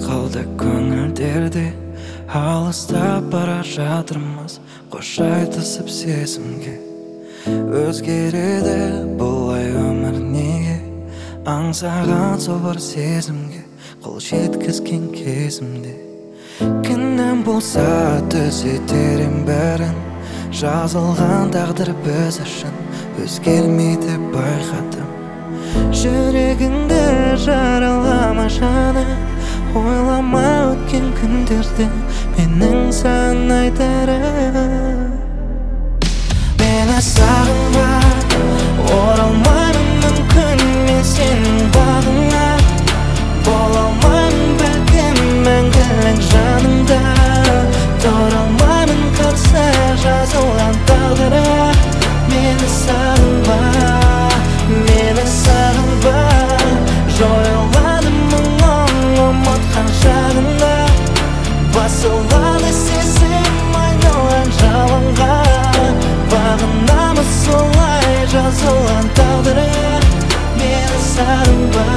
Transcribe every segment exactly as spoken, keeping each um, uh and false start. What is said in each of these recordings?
қалды көңілдерде, алыстап бара жатырмыз, қош айтысып сезімге. Өзгереді бұлай өмір неге, аңсаған сол бір сезімге қол жеткізген кезімде. Кінәм болса түзетерім бәрін, жазылған тағдыр біз үшін өзгермейді байқадым. Жүрегіңді жаралама жаным, ойлама өткен күндерді менің саған айтарым. Мені сағынба, оралмаймын мүмкін мен сенің бағыңа, бола алмаймын бәлкім мәңгілік жаныңда. Тұра алмаймын қарсы жазылған тағдырға. Мені сағынба, мені сағынба, жойылады мұңым ұмытқан шағында. Басылады сезім айналған жалынға, бағынамыз солай жазылған тағдырға. Мені сағынба.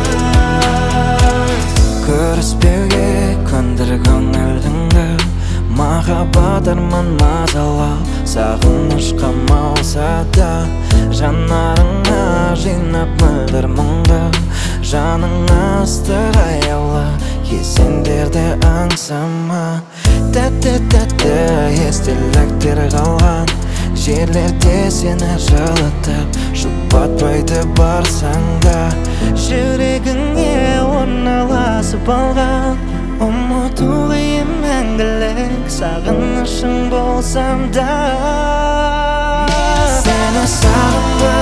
Көріспеуге көндір көңіліңді, махаббат арман мазалау, сағыныш қамалса да, жанарыңа жинап мөлдір мұңды, жаныңа ыстық аяулы есендерді аңсама. Тәтті-тәтті естеліктер қалған жерлерде сені жылытып, жұбатпайды барсаң да. Жүрегіңе орналасып алған, ұмыту қиын мәңгілік сағынышың болсам да. Сені сағынба,